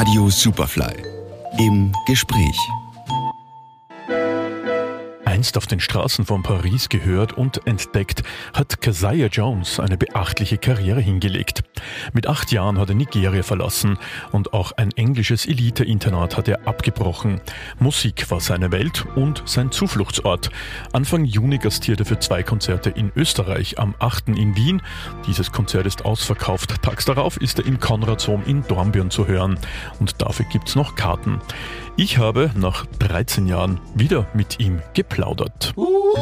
Radio Superfly im Gespräch. Einst auf den Straßen von Paris gehört und entdeckt, hat Keziah Jones eine beachtliche Karriere hingelegt. Mit 8 Jahren hat er Nigeria verlassen und auch ein englisches Elite-Internat hat er abgebrochen. Musik war seine Welt und sein Zufluchtsort. Anfang Juni gastiert er für 2 Konzerte in Österreich, am 8. in Wien. Dieses Konzert ist ausverkauft. Tags darauf ist er im Konradsdom in Dornbirn zu hören und dafür gibt's noch Karten. Ich habe nach 13 Jahren wieder mit ihm geplaudert.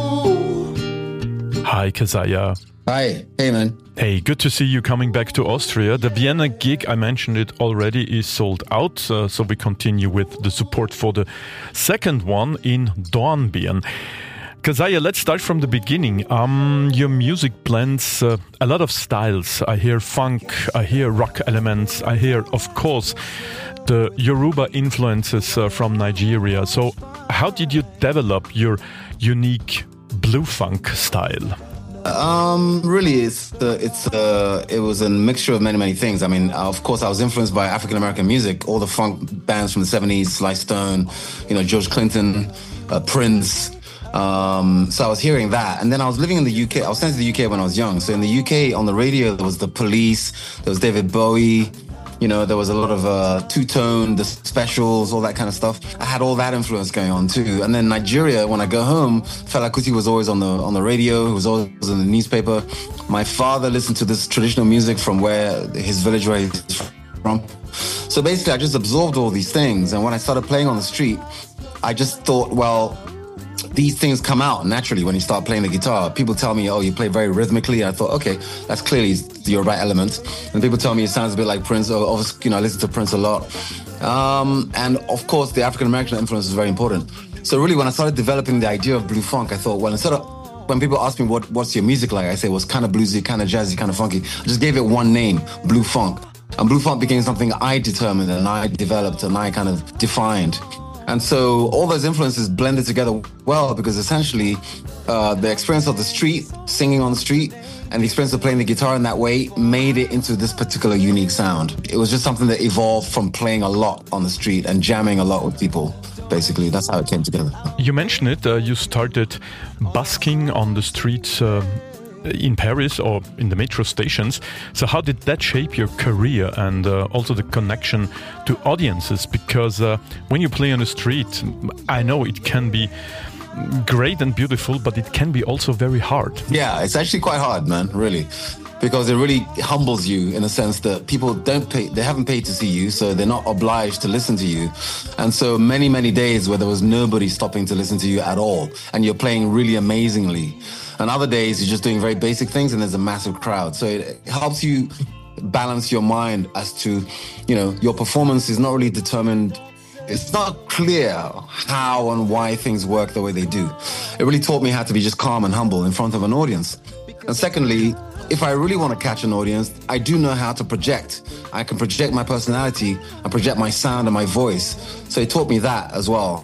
Hi, Keziah. Hi. Hey, man. Hey, good to see you coming back to Austria. The Vienna gig, I mentioned it already, is sold out, so we continue with the support for the second one in Dornbirn. Keziah, let's start from the beginning. Your music blends a lot of styles. I hear funk, I hear rock elements, I hear, of course, the Yoruba influences from Nigeria. So how did you develop your unique blue funk style? Really, it was a mixture of many things. I mean, of course, I was influenced by African American music, all the funk bands from the 70s, Sly Stone, George Clinton, Prince. So I was hearing that, and then I was living in the UK. I was sent to the UK when I was young. So in the UK, on the radio, there was The Police, there was David Bowie. There was a lot of two-tone, the Specials, all that kind of stuff. I had all that influence going on too. And then Nigeria, when I go home, Fela Kuti was always on the radio. He was always in the newspaper. My father listened to this traditional music from his village where he's from. So basically, I just absorbed all these things. And when I started playing on the street, I just thought, well, these things come out naturally when you start playing the guitar. People tell me, oh, you play very rhythmically. I thought, okay, that's clearly the right element. And people tell me it sounds a bit like Prince. Obviously, I listen to Prince a lot. And of course, the African-American influence is very important. So really, when I started developing the idea of blue funk, I thought, well, when people ask me what's your music like, I say, well, it's kind of bluesy, kind of jazzy, kind of funky. I just gave it one name, blue funk. And blue funk became something I determined and I developed and I kind of defined. And so all those influences blended together well because essentially the experience of the street, singing on the street, and the experience of playing the guitar in that way made it into this particular unique sound. It was just something that evolved from playing a lot on the street and jamming a lot with people. Basically, that's how it came together. You mentioned it, you started busking on the streets in Paris or in the metro stations. So how did that shape your career and also the connection to audiences? Because when you play on the street, I know it can be great and beautiful, but it can be also very hard. Yeah, it's actually quite hard, man, really. Because it really humbles you in a sense that people they haven't paid to see you, so they're not obliged to listen to you. And so many days where there was nobody stopping to listen to you at all, and you're playing really amazingly. And other days you're just doing very basic things and there's a massive crowd. So it helps you balance your mind as to, your performance is not really determined. It's not clear how and why things work the way they do. It really taught me how to be just calm and humble in front of an audience. And secondly, if I really want to catch an audience, I do know how to project. I can project my personality and project my sound and my voice. So it taught me that as well.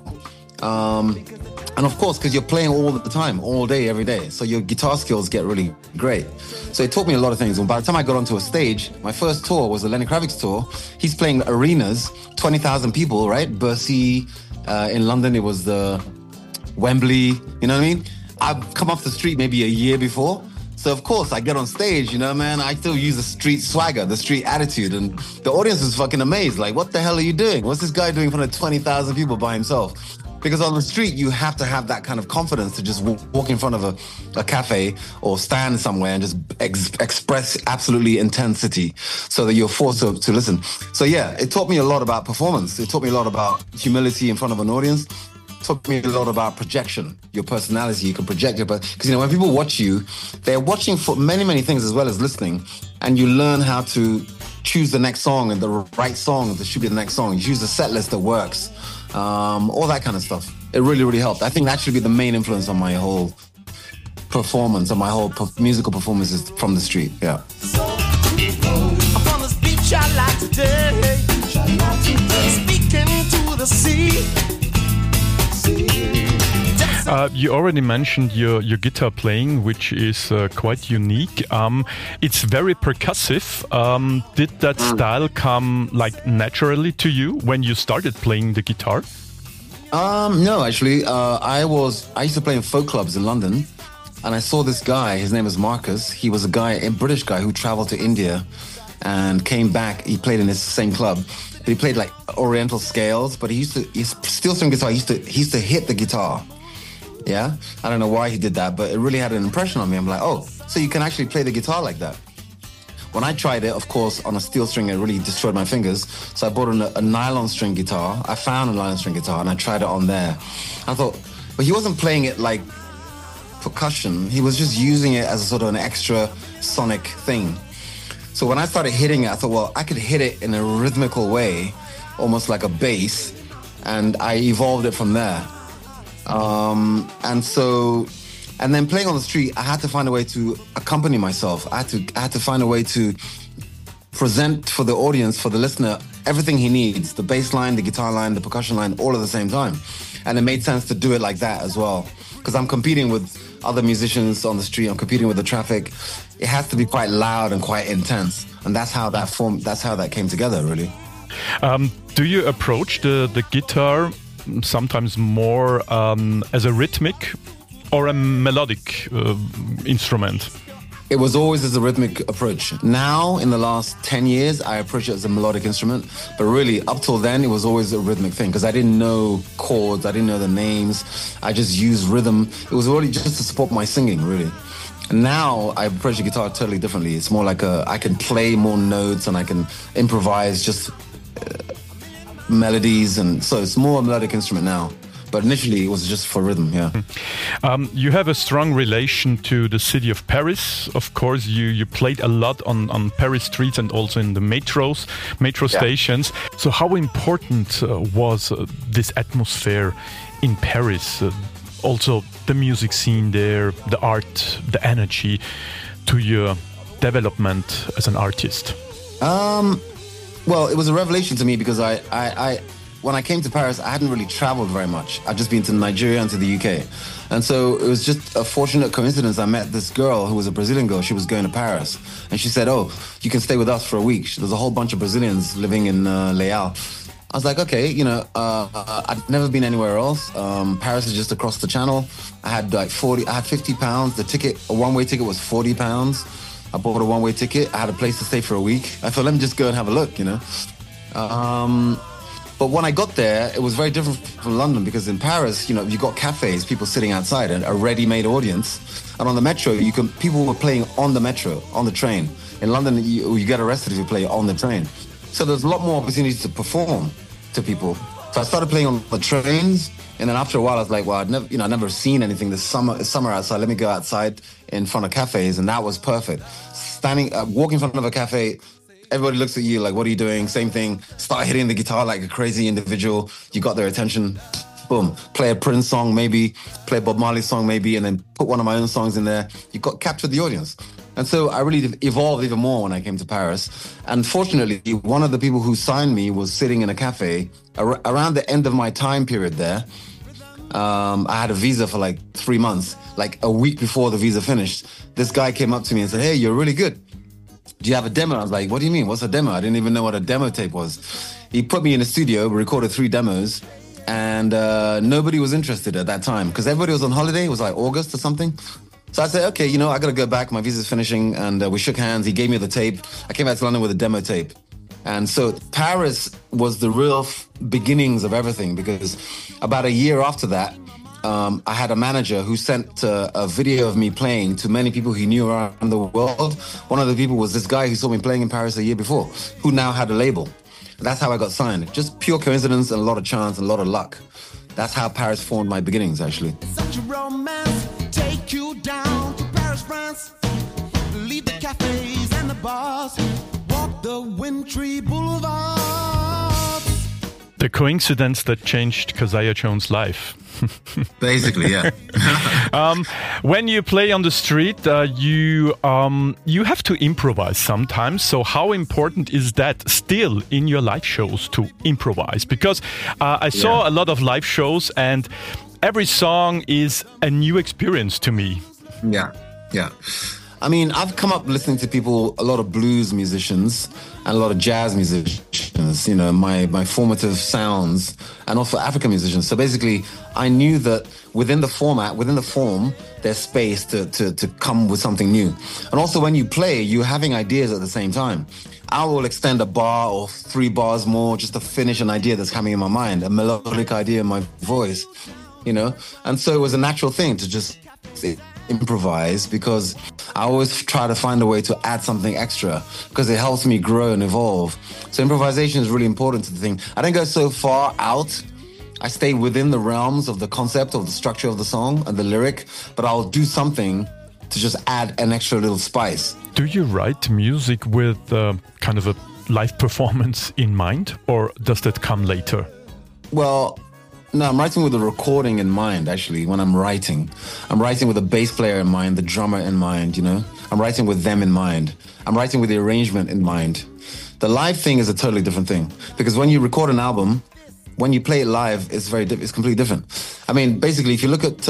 And of course, because you're playing all the time, all day, every day. So your guitar skills get really great. So it taught me a lot of things. And by the time I got onto a stage, my first tour was the Lenny Kravitz tour. He's playing arenas, 20,000 people, right? Bercy, in London, it was the Wembley, you know what I mean? I've come off the street maybe a year before. So of course I get on stage, man, I still use the street swagger, the street attitude. And the audience is fucking amazed. Like, what the hell are you doing? What's this guy doing in front of 20,000 people by himself? Because on the street, you have to have that kind of confidence to just walk in front of a cafe or stand somewhere and just express absolutely intensity so that you're forced to listen. So yeah, it taught me a lot about performance. It taught me a lot about humility in front of an audience. It taught me a lot about projection, your personality. You can project your because when people watch you, they're watching for many things as well as listening, and you learn how to choose the next song and the right song that should be the next song. You choose the set list that works. All that kind of stuff. It really helped. I think that should be the main influence on my whole performance, on my whole musical performances from the street. Yeah. Upon this beach I like today, speaking to the sea. You already mentioned your guitar playing, which is quite unique. It's very percussive. Did that style come like naturally to you when you started playing the guitar? No, actually, I used to play in folk clubs in London, and I saw this guy. His name is Marcus. He was a British guy who traveled to India and came back. He played in this same club. He played like Oriental scales, but he's steel string guitar. He used to hit the guitar. Yeah, I don't know why he did that, but it really had an impression on me. I'm like, oh, so you can actually play the guitar like that. When I tried it, of course, on a steel string, it really destroyed my fingers. So I bought a nylon string guitar. I found a nylon string guitar and I tried it on there. I thought, but he wasn't playing it like percussion. He was just using it as a sort of an extra sonic thing. So when I started hitting it, I thought, well, I could hit it in a rhythmical way, almost like a bass, and I evolved it from there. And then playing on the street, I had to find a way to accompany myself. I had to find a way to present for the audience, for the listener, everything he needs, the bass line, the guitar line, the percussion line, all at the same time. And it made sense to do it like that as well. Because I'm competing with other musicians on the street, I'm competing with the traffic. It has to be quite loud and quite intense. And that's how that came together, really. Do you approach the guitar sometimes more as a rhythmic or a melodic instrument? It was always as a rhythmic approach. Now, in the last 10 years, I approach it as a melodic instrument. But really, up till then, it was always a rhythmic thing because I didn't know chords, I didn't know the names. I just used rhythm. It was really just to support my singing, really. And now, I approach the guitar totally differently. It's more like I can play more notes and I can improvise just melodies. And so it's more a melodic instrument now. But initially, it was just for rhythm, yeah. You have a strong relation to the city of Paris. Of course, you played a lot on Paris streets and also in the metro stations. So how important was this atmosphere in Paris? Also, the music scene there, the art, the energy to your development as an artist? Well, it was a revelation to me because when I came to Paris, I hadn't really traveled very much. I'd just been to Nigeria and to the UK. And so it was just a fortunate coincidence. I met this girl who was a Brazilian girl. She was going to Paris. And she said, oh, you can stay with us for a week. There's a whole bunch of Brazilians living in Leal. I was like, okay, I'd never been anywhere else. Paris is just across the channel. I had like £50. The ticket, a one-way ticket was £40. I bought a one-way ticket. I had a place to stay for a week. I thought, let me just go and have a look, But when I got there, it was very different from London because in Paris, you got cafes, people sitting outside and a ready-made audience. And on the metro, people were playing on the metro, on the train. In London, you get arrested if you play on the train. So there's a lot more opportunities to perform to people. So I started playing on the trains, and then after a while, I was like, well, I'd never seen anything this summer. It's summer outside. Let me go outside in front of cafes, and that was perfect. Walking in front of a cafe. Everybody looks at you like, what are you doing? Same thing. Start hitting the guitar like a crazy individual. You got their attention. Boom. Play a Prince song, maybe. Play a Bob Marley song, maybe. And then put one of my own songs in there. You captured the audience. And so I really evolved even more when I came to Paris. And fortunately, one of the people who signed me was sitting in a cafe around the end of my time period there. I had a visa for like 3 months. Like a week before the visa finished, this guy came up to me and said, hey, you're really good. Do you have a demo? I was like, what do you mean? What's a demo? I didn't even know what a demo tape was. He put me in a studio, we recorded 3 demos, and nobody was interested at that time because everybody was on holiday. It was like August or something. So I said, okay, I got to go back. My visa's finishing, and we shook hands. He gave me the tape. I came back to London with a demo tape. And so Paris was the real beginnings of everything because about a year after that, I had a manager who sent a video of me playing to many people he knew around the world. One of the people was this guy who saw me playing in Paris a year before, who now had a label. That's how I got signed. Just pure coincidence and a lot of chance and a lot of luck. That's how Paris formed my beginnings, actually. Such a romance, take you down to Paris, France. Leave the cafes and the bars, walk the wintry boulevards. The coincidence that changed Keziah Jones' life. Basically, yeah. When you play on the street, you have to improvise sometimes. So how important is that still in your live shows to improvise? Because I saw a lot of live shows and every song is a new experience to me. Yeah, yeah. I mean, I've come up listening to people, a lot of blues musicians and a lot of jazz musicians, you know, my formative sounds, and also African musicians. So basically, I knew that within the format, within the form, there's space to come with something new. And also when you play, you're having ideas at the same time. I will extend a bar or 3 bars more just to finish an idea that's coming in my mind, a melodic idea in my voice, you know? And so it was a natural thing to just improvise, because I always try to find a way to add something extra because it helps me grow and evolve. So improvisation is really important to the thing. I don't go so far out. I stay within the realms of the concept, of the structure of the song and the lyric, but I'll do something to just add an extra little spice. Do you write music with kind of a live performance in mind, or does that come later? Well, no, I'm writing with a recording in mind, actually, when I'm writing. I'm writing with a bass player in mind, the drummer in mind, you know? I'm writing with them in mind. I'm writing with the arrangement in mind. The live thing is a totally different thing, because when you record an album, when you play it live, it's completely different. I mean, basically, if you look at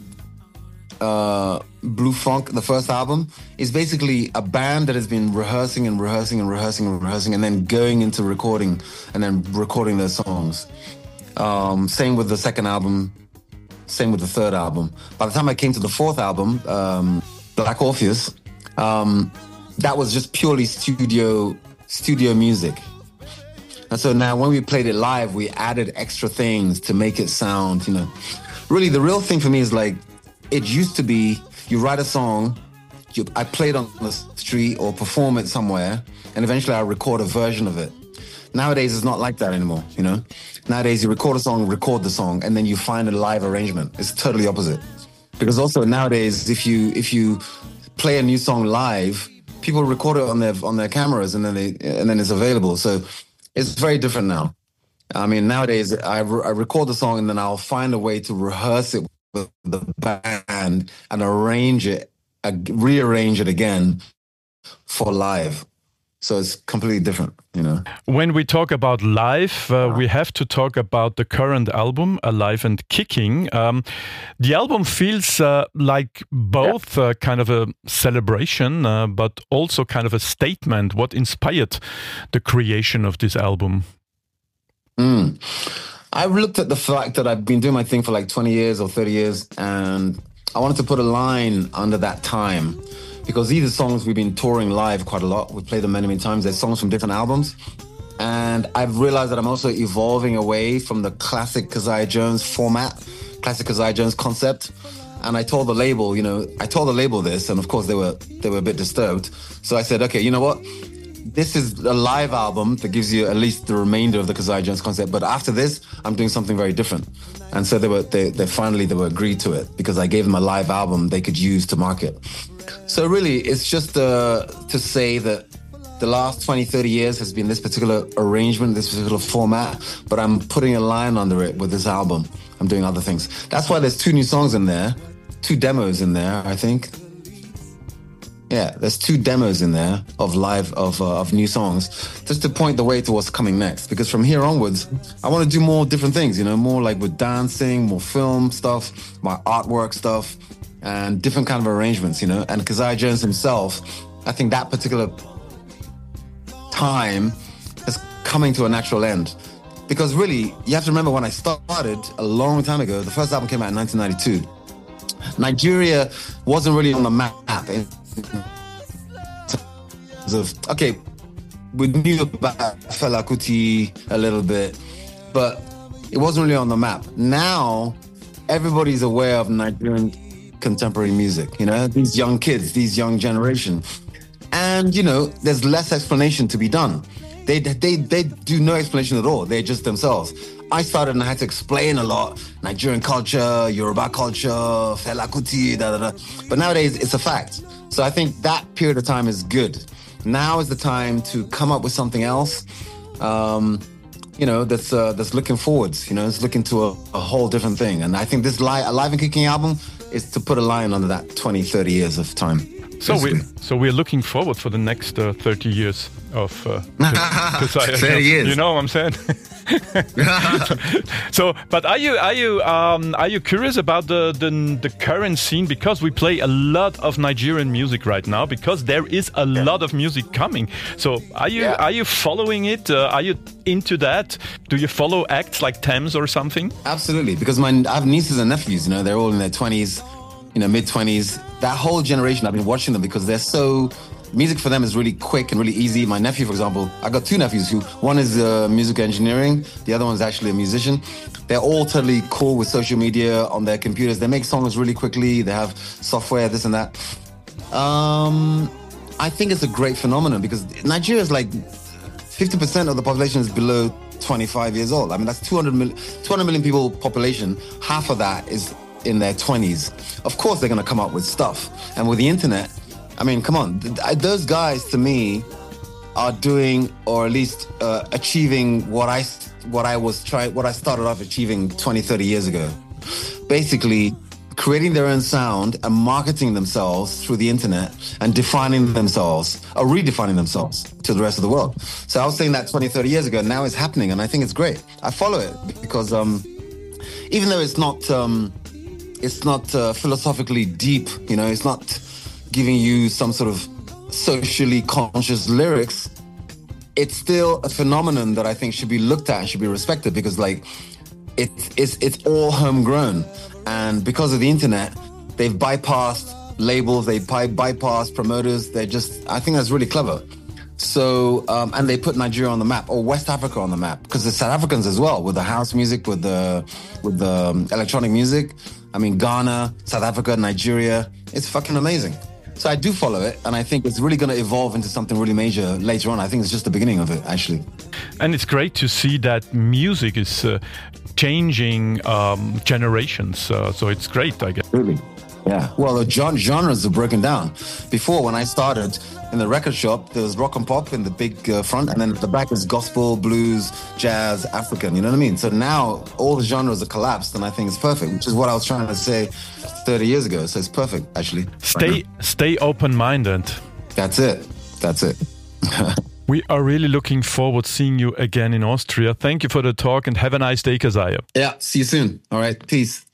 Blue Funk, the first album, is basically a band that has been rehearsing and rehearsing and rehearsing and rehearsing and then going into recording and then recording their songs. Same with the second album, same with the third album. By the time I came to the fourth album, Black Orpheus, that was just purely studio music. And so now when we played it live, we added extra things to make it sound, you know. Really, the real thing for me is like, it used to be, you write a song, I play it on the street or perform it somewhere, and eventually I record a version of it. Nowadays, it's not like that anymore, you know? Nowadays, you record a song, record the song, and then you find a live arrangement. It's totally opposite. Because also nowadays, if you play a new song live, people record it on their cameras, and then it's available. So it's very different now. I mean, nowadays, I record the song, and then I'll find a way to rehearse it with the band and rearrange it again for live. So it's completely different, you know. When we talk about live, we have to talk about the current album, Alive and Kicking. The album feels like both kind of a celebration, but also kind of a statement. What inspired the creation of this album? I've looked at the fact that I've been doing my thing for like 20 years or 30 years, and I wanted to put a line under that time. Because these are songs we've been touring live quite a lot. We've played them many, many times. There's songs from different albums. And I've realized that I'm also evolving away from the classic Keziah Jones format, classic Keziah Jones concept. And I told the label this, and of course they were a bit disturbed. So I said, okay, you know what? This is a live album that gives you at least the remainder of the Keziah Jones concept. But after this, I'm doing something very different. And so they finally agreed to it, because I gave them a live album they could use to market. So really, it's just to say that the last 20, 30 years has been this particular arrangement, this particular format, but I'm putting a line under it with this album. I'm doing other things. That's why there's 2 new songs in there, 2 demos in there, I think. Yeah, there's 2 demos in there of new songs, just to point the way to what's coming next. Because from here onwards, I want to do more different things, you know, more like with dancing, more film stuff, my artwork stuff, and different kind of arrangements, you know. And Keziah Jones himself, I think that particular time is coming to a natural end. Because really, you have to remember, when I started a long time ago, the first album came out in 1992. Nigeria wasn't really on the map. Okay, we knew about Fela Kuti a little bit, but it wasn't really on the map. Now, everybody's aware of Nigerian contemporary music, you know, these young kids, these young generation. And, you know, there's less explanation to be done. They do no explanation at all. They're just themselves. I started and I had to explain a lot. Nigerian culture, Yoruba culture, Fela Kuti, But nowadays, it's a fact. So I think that period of time is good. Now is the time to come up with something else, you know, that's looking forwards. You know, it's looking to a whole different thing. And I think this Alive and Kicking album is to put a line under that 20, 30 years of time. So we're looking forward for the next 30 years of Keziah. 30 years. You know what I'm saying? So, but are you curious about the current scene, because we play a lot of Nigerian music right now, because there is a lot of music coming. So are you following it? Are you into that? Do you follow acts like Thames or something? Absolutely, because I have nieces and nephews. They're all in their 20s, mid 20s. That whole generation, I've been watching them because they're so. Music for them is really quick and really easy. My nephew, for example, I got two nephews who, one is music engineering, the other one's actually a musician. They're all totally cool with social media on their computers. They make songs really quickly. They have software, this and that. I think it's a great phenomenon because Nigeria is like 50% of the population is below 25 years old. I mean, that's 200 million people population. Half of that is in their 20s. Of course, they're going to come up with stuff. And with the internet, I mean, come on. Those guys, to me, are doing, or at least achieving what I started off achieving 20, 30 years ago. Basically, creating their own sound and marketing themselves through the internet and defining themselves, or redefining themselves to the rest of the world. So I was saying that 20, 30 years ago. Now it's happening, and I think it's great. I follow it because even though it's not philosophically deep, it's not giving you some sort of socially conscious lyrics, it's still a phenomenon that I think should be looked at and should be respected because, it's all homegrown. And because of the internet, they've bypassed labels, they bypassed promoters. I think that's really clever. So, and they put Nigeria on the map, or West Africa on the map, because the South Africans as well, with the house music, with the electronic music. I mean, Ghana, South Africa, Nigeria, it's fucking amazing. So I do follow it, and I think it's really going to evolve into something really major later on. I think it's just the beginning of it, actually. And it's great to see that music is changing generations. So it's great, I guess. Really? Yeah. Well, the genres are broken down. Before, when I started in the record shop, there was rock and pop in the big front, and then at the back is gospel, blues, jazz, African. You know what I mean? So now all the genres are collapsed, and I think it's perfect, which is what I was trying to say 30 years ago. So it's perfect, actually. Stay open-minded. That's it. We are really looking forward to seeing you again in Austria. Thank you for the talk, and have a nice day, Kazaya. Yeah, see you soon. All right, peace.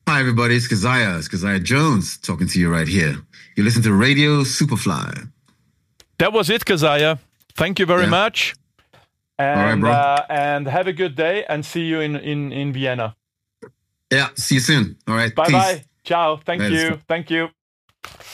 Hi, everybody. It's Keziah Jones talking to you right here. You listen to Radio Superfly. That was it, Keziah. Thank you very much. And, all right, bro. And have a good day and see you in Vienna. Yeah, see you soon. All right. Bye-bye. Ciao. Thank Right, you. Thank you.